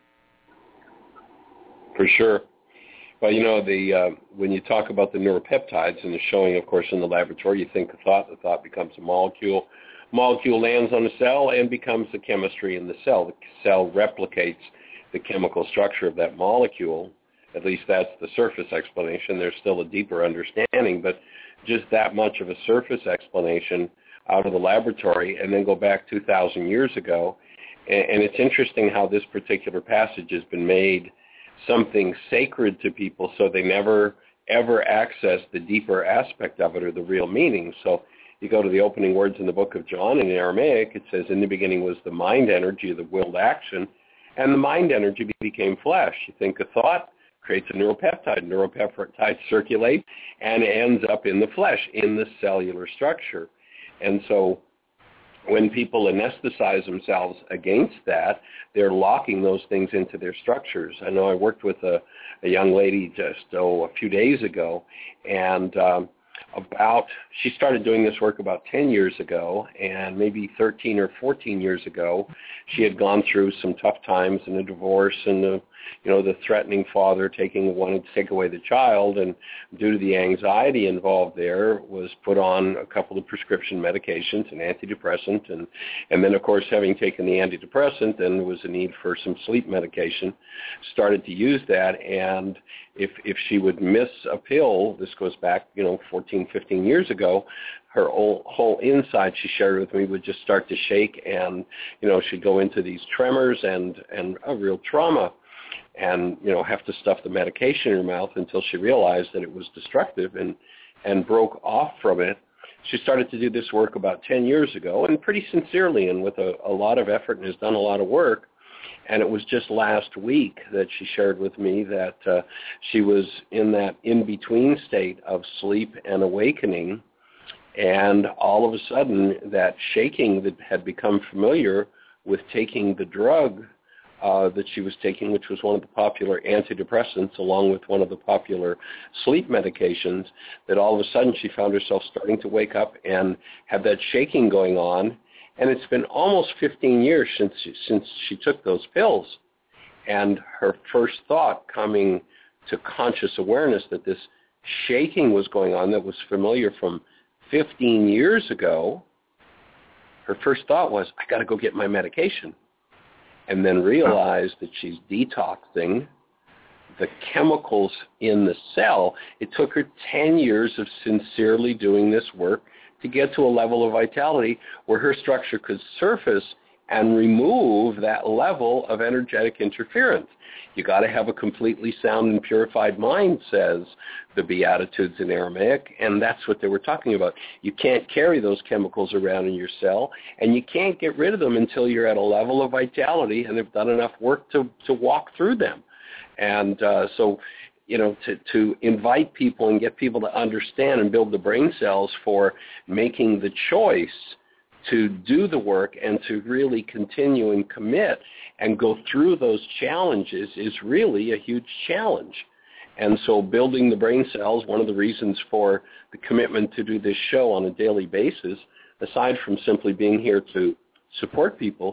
For sure. Well, you know, the uh, when you talk about the neuropeptides and the showing, of course, in the laboratory, you think a thought, the thought becomes a molecule. Molecule lands on the cell and becomes the chemistry in the cell. The cell replicates the chemical structure of that molecule. At least that's the surface explanation. There's still a deeper understanding, but just that much of a surface explanation out of the laboratory, and then go back two thousand years ago. And it's interesting how this particular passage has been made something sacred to people, so they never, ever access the deeper aspect of it or the real meaning. So you go to the opening words in the book of John in Aramaic, it says, in the beginning was the mind energy of the willed action, and the mind energy became flesh. You think a thought creates a neuropeptide. Neuropeptides circulate and ends up in the flesh, in the cellular structure. And so when people anesthetize themselves against that, they're locking those things into their structures. I know I worked with a, a young lady just, oh, a few days ago, and um, about, she started doing this work about ten years ago, and maybe thirteen or fourteen years ago, she had gone through some tough times and a divorce and the, you know, the threatening father taking, wanting to take away the child, and due to the anxiety involved there, was put on a couple of prescription medications, an antidepressant, and, and then, of course, having taken the antidepressant, then there was a need for some sleep medication, started to use that, and if if she would miss a pill, this goes back, you know, fourteen, fifteen years ago, her whole, whole inside, she shared with me, would just start to shake, and, you know, she'd go into these tremors and, and a real trauma, and, you know, have to stuff the medication in her mouth until she realized that it was destructive and, and broke off from it. She started to do this work about ten years ago, and pretty sincerely and with a, a lot of effort, and has done a lot of work. And it was just last week that she shared with me that uh, she was in that in-between state of sleep and awakening, and all of a sudden that shaking that had become familiar with taking the drug uh, that she was taking, which was one of the popular antidepressants along with one of the popular sleep medications, that all of a sudden she found herself starting to wake up and have that shaking going on. And it's been almost fifteen years since she, since she took those pills. And her first thought coming to conscious awareness that this shaking was going on that was familiar from fifteen years ago, her first thought was, I got to go get my medication. And then realized that she's detoxing the chemicals in the cell. It took her ten years of sincerely doing this work to get to a level of vitality where her structure could surface and remove that level of energetic interference. You got to have a completely sound and purified mind, says the Beatitudes in Aramaic, and that's what they were talking about. You can't carry those chemicals around in your cell, and you can't get rid of them until you're at a level of vitality and have done enough work to, to walk through them. And uh, so, you know, to, to invite people and get people to understand and build the brain cells for making the choice to do the work and to really continue and commit and go through those challenges is really a huge challenge. And so building the brain cells, one of the reasons for the commitment to do this show on a daily basis, aside from simply being here to support people,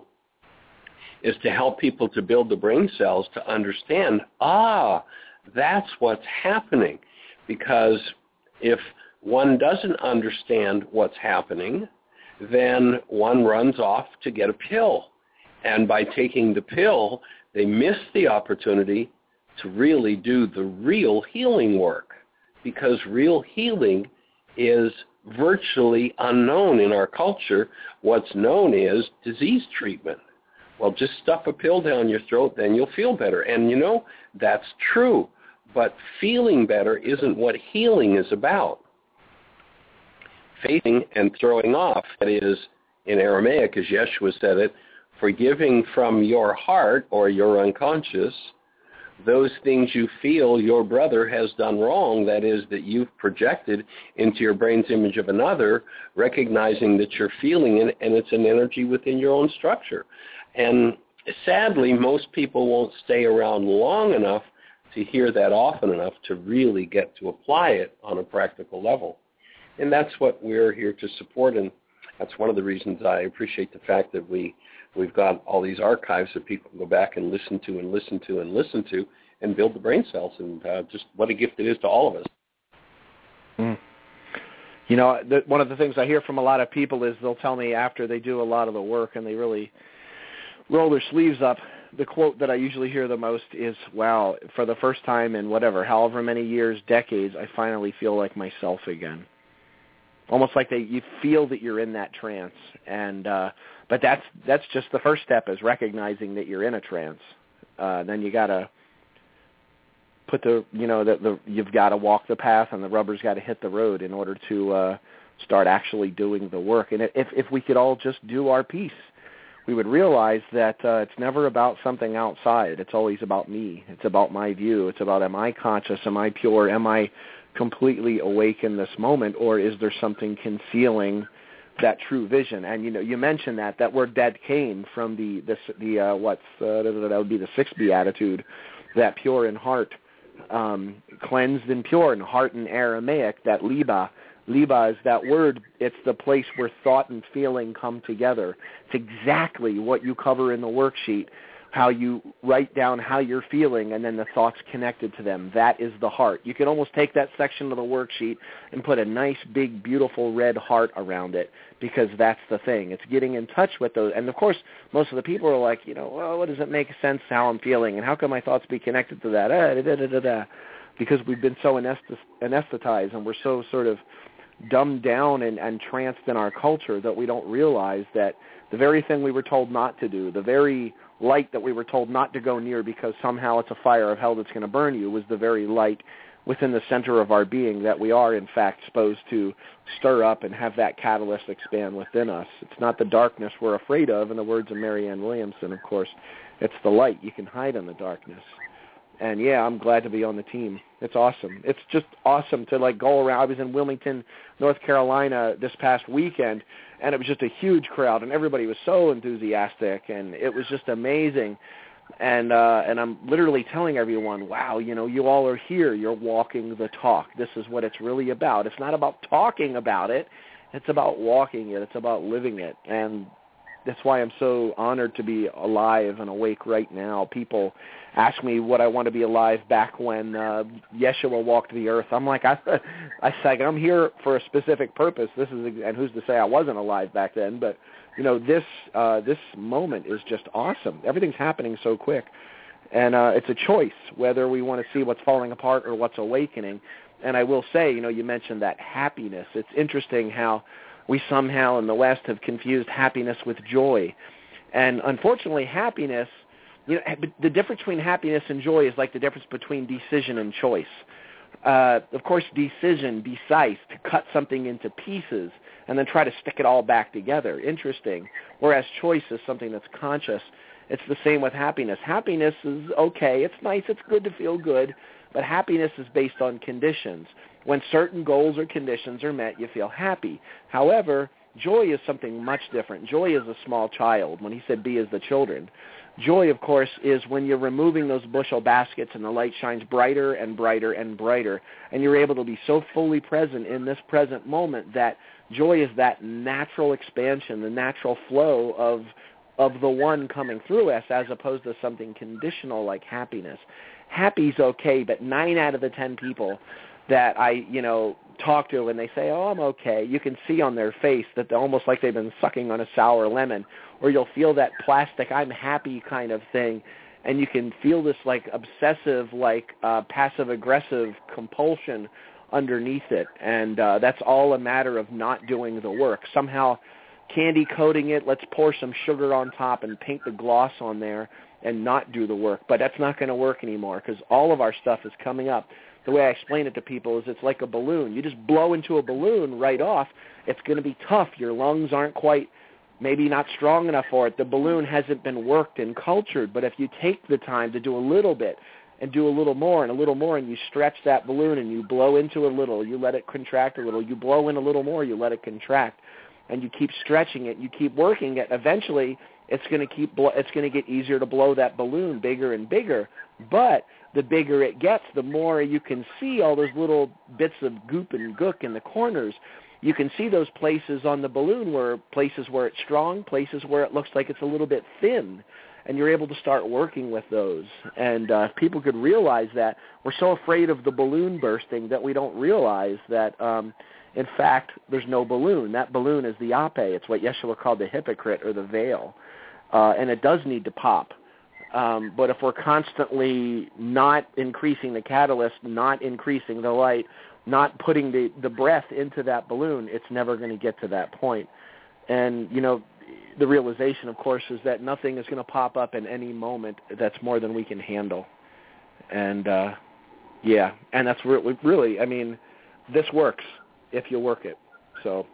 is to help people to build the brain cells to understand, ah, that's what's happening. Because if one doesn't understand what's happening, then one runs off to get a pill. And by taking the pill, they miss the opportunity to really do the real healing work, because real healing is virtually unknown in our culture. What's known is disease treatment. Well, just stuff a pill down your throat, then you'll feel better. And, you know, that's true. But feeling better isn't what healing is about. Facing and throwing off, that is, in Aramaic, as Yeshua said it, forgiving from your heart or your unconscious those things you feel your brother has done wrong, that is, that you've projected into your brain's image of another, recognizing that you're feeling it and it's an energy within your own structure. And sadly, most people won't stay around long enough to hear that often enough to really get to apply it on a practical level. And that's what we're here to support, and that's one of the reasons I appreciate the fact that we, we've got all these archives that people can go back and listen to and listen to and listen to and build the brain cells, and uh, just what a gift it is to all of us. Mm. You know, the, one of the things I hear from a lot of people is they'll tell me after they do a lot of the work and they really roll their sleeves up, the quote that I usually hear the most is, wow, for the first time in whatever, however many years, decades, I finally feel like myself again. Almost like they, you feel that you're in that trance, and uh, but that's that's just the first step, is recognizing that you're in a trance. Uh, then you gotta put the, you know, the, the you've got to walk the path, and the rubber's got to hit the road in order to uh, start actually doing the work. And if if we could all just do our piece, we would realize that uh, it's never about something outside. It's always about me. It's about my view. It's about, am I conscious? Am I pure? Am I completely awake in this moment, or is there something concealing that true vision? And you know, you mentioned that that word "dead" came from the the, the uh, what's uh, that would be the sixth beatitude, that pure in heart, um, cleansed and pure in heart in Aramaic. That liba, liba is that word. It's the place where thought and feeling come together. It's exactly what you cover in the worksheet. How you write down how you're feeling and then the thoughts connected to them. That is the heart. You can almost take that section of the worksheet and put a nice, big, beautiful red heart around it, because that's the thing. It's getting in touch with those. And, of course, most of the people are like, you know, well, what does it make sense how I'm feeling, and how can my thoughts be connected to that? Ah, da, da, da, da, da. Because we've been so anesthetized and we're so sort of dumbed down and, and tranced in our culture that we don't realize that the very thing we were told not to do, the very light that we were told not to go near because somehow it's a fire of hell that's going to burn you, was the very light within the center of our being that we are, in fact, supposed to stir up and have that catalyst expand within us. It's not the darkness we're afraid of, in the words of Marianne Williamson, of course. It's the light. You can hide in the darkness. And, yeah, I'm glad to be on the team. It's awesome. It's just awesome to, like, go around. I was in Wilmington, North Carolina this past weekend, and it was just a huge crowd, and everybody was so enthusiastic, and it was just amazing. And uh, and I'm literally telling everyone, wow, you know, you all are here. You're walking the talk. This is what it's really about. It's not about talking about it. It's about walking it. It's about living it. And that's why I'm so honored to be alive and awake right now. People ask me what I want to be alive back when uh, Yeshua walked the earth. I'm like, I, I say, I'm here for a specific purpose. This is, and who's to say I wasn't alive back then? But you know, this uh, this moment is just awesome. Everything's happening so quick, and uh, it's a choice whether we want to see what's falling apart or what's awakening. And I will say, you know, you mentioned that happiness. It's interesting how we somehow in the West have confused happiness with joy. And unfortunately, happiness, you know, the difference between happiness and joy is like the difference between decision and choice. Uh, of course, decision, decise, to cut something into pieces and then try to stick it all back together. Interesting. Whereas choice is something that's conscious. It's the same with happiness. Happiness is okay. It's nice. It's good to feel good. But happiness is based on conditions. When certain goals or conditions are met, you feel happy. However, joy is something much different. Joy is a small child. When he said, be as the children. Joy, of course, is when you're removing those bushel baskets and the light shines brighter and brighter and brighter, and you're able to be so fully present in this present moment that joy is that natural expansion, the natural flow of of the one coming through us, as opposed to something conditional like happiness. Happy's okay, but nine out of the ten people that I, you know, talk to and they say, oh, I'm okay, you can see on their face that they're almost like they've been sucking on a sour lemon, or you'll feel that plastic I'm happy kind of thing, and you can feel this like obsessive, like uh, passive-aggressive compulsion underneath it, and uh, that's all a matter of not doing the work. Somehow candy coating it, let's pour some sugar on top and paint the gloss on there and not do the work, but that's not going to work anymore because all of our stuff is coming up. The way I explain it to people is it's like a balloon. You just blow into a balloon right off. It's going to be tough. Your lungs aren't quite, maybe not strong enough for it. The balloon hasn't been worked and cultured, but if you take the time to do a little bit and do a little more and a little more and you stretch that balloon and you blow into a little, you let it contract a little, you blow in a little more, you let it contract, and you keep stretching it, you keep working it, eventually it's going to keep blo- it's going to get easier to blow that balloon bigger and bigger. But the bigger it gets, the more you can see all those little bits of goop and gook in the corners. You can see those places on the balloon where places where it's strong, places where it looks like it's a little bit thin, and you're able to start working with those. And uh, if people could realize that, we're so afraid of the balloon bursting that we don't realize that, um, in fact, there's no balloon. That balloon is the ape. It's what Yeshua called the hypocrite or the veil, uh, and it does need to pop. Um, but if we're constantly not increasing the catalyst, not increasing the light, not putting the, the breath into that balloon, it's never going to get to that point. And, you know, the realization, of course, is that nothing is going to pop up in any moment that's more than we can handle. And, uh, yeah, and that's really, really, I mean, this works if you work it. So.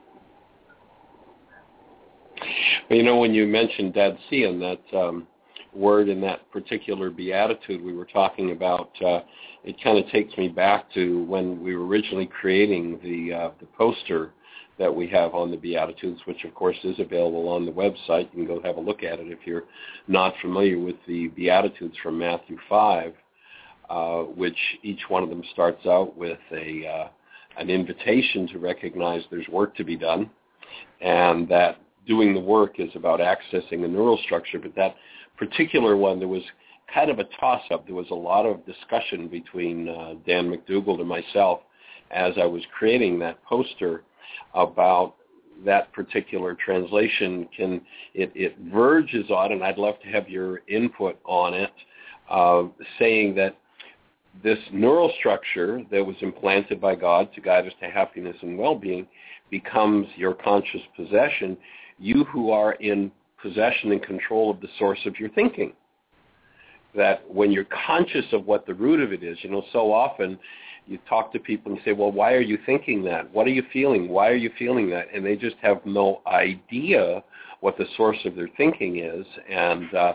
Well, you know, when you mentioned Dead Sea and that um, word in that particular beatitude we were talking about, uh, it kind of takes me back to when we were originally creating the uh, the poster that we have on the Beatitudes, which of course is available on the website. You can go have a look at it if you're not familiar with the Beatitudes from Matthew five, uh, which each one of them starts out with a uh, an invitation to recognize there's work to be done, and that doing the work is about accessing the neural structure. But that particular one, there was kind of a toss-up. There was a lot of discussion between uh, Dan McDougald and myself as I was creating that poster about that particular translation. Can it, it verges on, and I'd love to have your input on it, uh, saying that this neural structure that was implanted by God to guide us to happiness and well-being becomes your conscious possession, you who are in possession and control of the source of your thinking. That when you're conscious of what the root of it is, you know, so often you talk to people and you say, well, why are you thinking that? What are you feeling? Why are you feeling that? And they just have no idea what the source of their thinking is. And uh,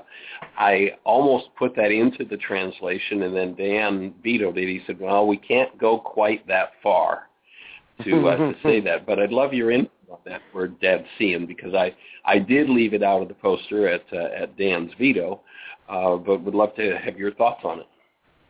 I almost put that into the translation, and then Dan vetoed it. He said, well, we can't go quite that far to, uh, to say that. But I'd love your input on that word Dead Seeing, because I, I did leave it out of the poster at, uh, at Dan's veto, uh, but would love to have your thoughts on it.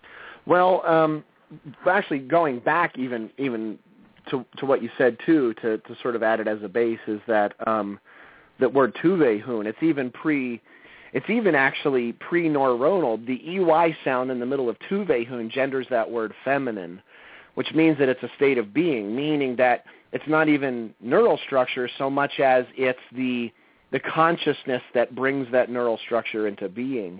Well, um, actually going back even even to, to what you said, too, to, to sort of add it as a base, is that um, that word tuvehun, it's even pre, it's even actually pre-neuronal. The E Y sound in the middle of tuvehun genders that word feminine, which means that it's a state of being, meaning that it's not even neural structure so much as it's the the consciousness that brings that neural structure into being.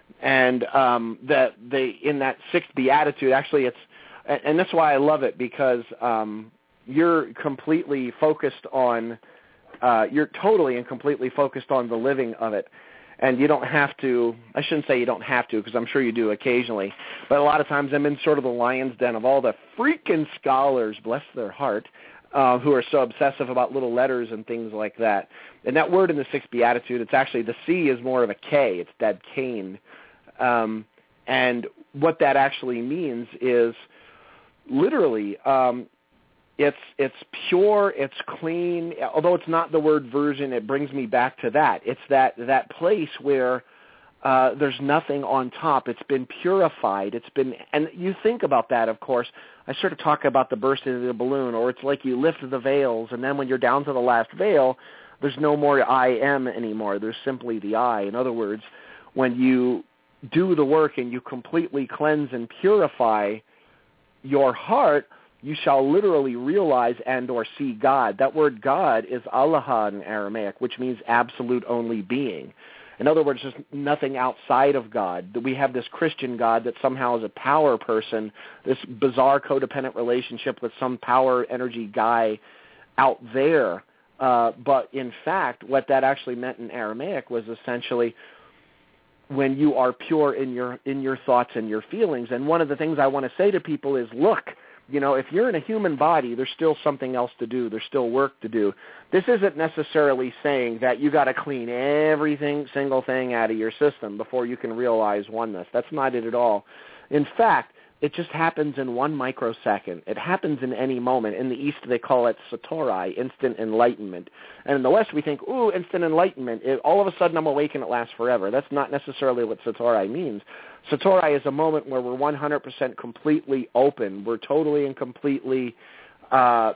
And um, that they in that sixth beatitude, actually, it's and, and that's why I love it, because um, you're completely focused on, uh, you're totally and completely focused on the living of it. And you don't have to, I shouldn't say you don't have to, because I'm sure you do occasionally, but a lot of times I'm in sort of the lion's den of all the freaking scholars, bless their heart, uh, who are so obsessive about little letters and things like that. And that word in the sixth beatitude, it's actually, the C is more of a K, it's Dad Cain. Um, and what that actually means is literally, um, It's it's pure, it's clean. Although it's not the word version, it brings me back to that. It's that that place where uh, there's nothing on top. It's been purified. It's been, and you think about that, of course. I sort of talk about the bursting of the balloon, or it's like you lift the veils, and then when you're down to the last veil, there's no more I am anymore. There's simply the I. In other words, when you do the work and you completely cleanse and purify your heart, you shall literally realize and or see God. That word God is Allah in Aramaic, which means absolute only being. In other words, there's nothing outside of God. We have this Christian God that somehow is a power person, this bizarre codependent relationship with some power energy guy out there. Uh, but in fact, what that actually meant in Aramaic was essentially when you are pure in your in your thoughts and your feelings. And one of the things I want to say to people is, look, you know, if you're in a human body, there's still something else to do. There's still work to do. This isn't necessarily saying that you got to clean everything, single thing out of your system before you can realize oneness. That's not it at all. In fact, it just happens in one microsecond. It happens in any moment. In the East, they call it satori, instant enlightenment. And in the West, we think, ooh, instant enlightenment. It, all of a sudden, I'm awake and it lasts forever. That's not necessarily what satori means. Satori is a moment where we're one hundred percent completely open. We're totally and completely uh,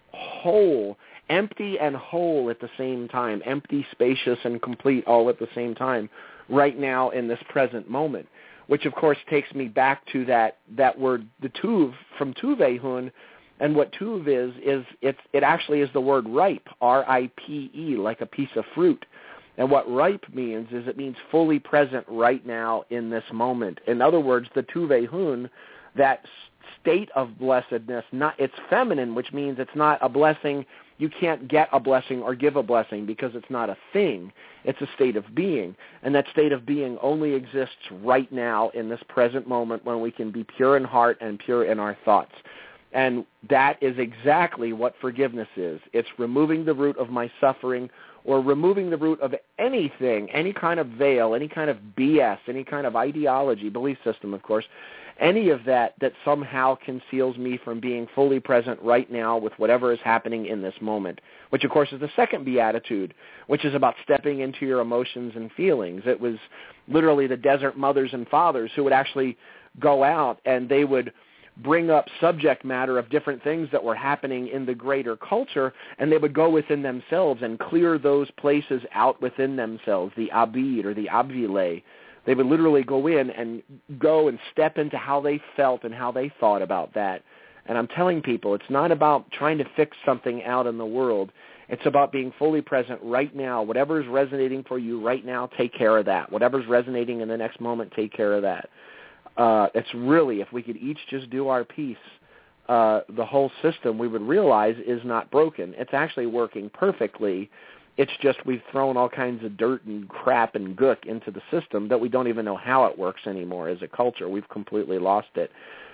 whole, empty and whole at the same time, empty, spacious, and complete all at the same time right now in this present moment, which, of course, takes me back to that, that word, the tuv, from tuvehun. And what tuv is, is it's, it actually is the word ripe, R I P E, like a piece of fruit. And what ripe means is it means fully present right now in this moment. In other words, the tuvehun, that state of blessedness, not it's feminine, which means it's not a blessing. You can't get a blessing or give a blessing because it's not a thing. It's a state of being. And that state of being only exists right now in this present moment when we can be pure in heart and pure in our thoughts. And that is exactly what forgiveness is. It's removing the root of my suffering, or removing the root of anything, any kind of veil, any kind of B S, any kind of ideology, belief system, of course, any of that that somehow conceals me from being fully present right now with whatever is happening in this moment, which, of course, is the second beatitude, which is about stepping into your emotions and feelings. It was literally the desert mothers and fathers who would actually go out and they would bring up subject matter of different things that were happening in the greater culture, and they would go within themselves and clear those places out within themselves, the abid or the abvile. They would literally go in and go and step into how they felt and how they thought about that. And I'm telling people, it's not about trying to fix something out in the world. It's about being fully present right now. Whatever is resonating for you right now, take care of that. Whatever's resonating in the next moment, take care of that. Uh, it's really, if we could each just do our piece, uh, the whole system we would realize is not broken. It's actually working perfectly. It's just we've thrown all kinds of dirt and crap and gook into the system that we don't even know how it works anymore as a culture. We've completely lost it.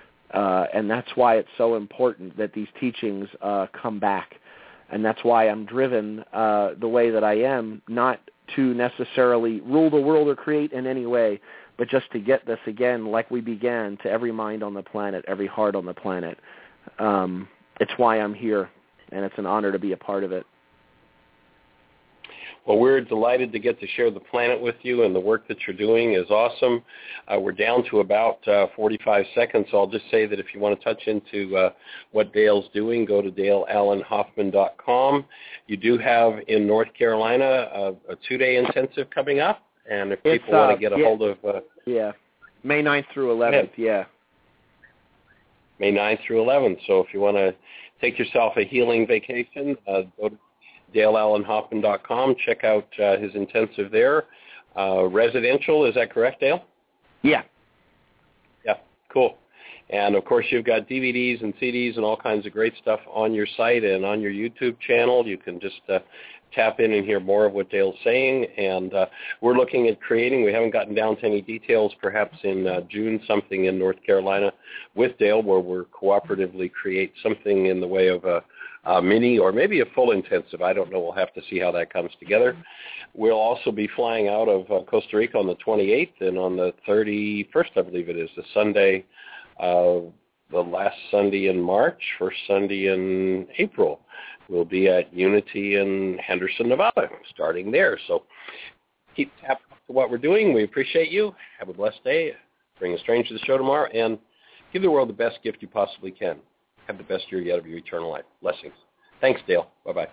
Uh, and that's why it's so important that these teachings uh, come back. And that's why I'm driven uh, the way that I am, not to necessarily rule the world or create in any way, but just to get this again, like we began, to every mind on the planet, every heart on the planet. Um, it's why I'm here, and it's an honor to be a part of it. Well, we're delighted to get to share the planet with you, and the work that you're doing is awesome. Uh, we're down to about uh, forty-five seconds, so I'll just say that if you want to touch into uh, what Dale's doing, go to dale allen hoffman dot com. You do have in North Carolina a, a two-day intensive coming up, and if people uh, want to get a yeah, hold of... Uh, yeah, May ninth through eleventh, yeah. May ninth through eleventh, so if you want to take yourself a healing vacation, uh, go to dale allen hoffman dot com. Check out uh, his intensive there. Uh, residential, is that correct, Dale? Yeah. Yeah, cool. And, of course, you've got D V Ds and C Ds and all kinds of great stuff on your site and on your YouTube channel. You can just uh, tap in and hear more of what Dale's saying. And uh, we're looking at creating, we haven't gotten down to any details, perhaps in uh, June, something in North Carolina with Dale where we're cooperatively create something in the way of a Uh, mini or maybe a full intensive. I don't know. We'll have to see how that comes together. We'll also be flying out of uh, Costa Rica on the twenty-eighth, and on the thirty-first, I believe it is, the Sunday, uh, the last Sunday in March, first Sunday in April, we'll be at Unity in Henderson, Nevada, starting there. So keep tapping to what we're doing. We appreciate you. Have a blessed day. Bring a stranger to the show tomorrow, and give the world the best gift you possibly can. Have the best year yet of your eternal life. Blessings. Thanks, Dale. Bye-bye.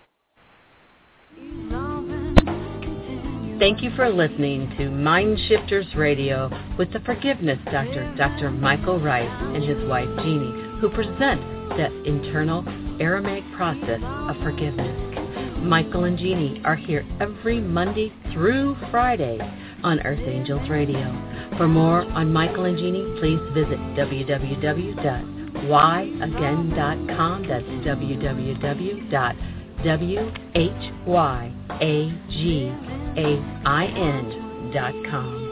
Thank you for listening to Mind Shifters Radio with the Forgiveness Doctor, Doctor Michael Rice, and his wife, Jeannie, who present the internal Aramaic process of forgiveness. Michael and Jeannie are here every Monday through Friday on Earth Angels Radio. For more on Michael and Jeannie, please visit w w w dot why again dot com. That's w w w dot whyagain dot com.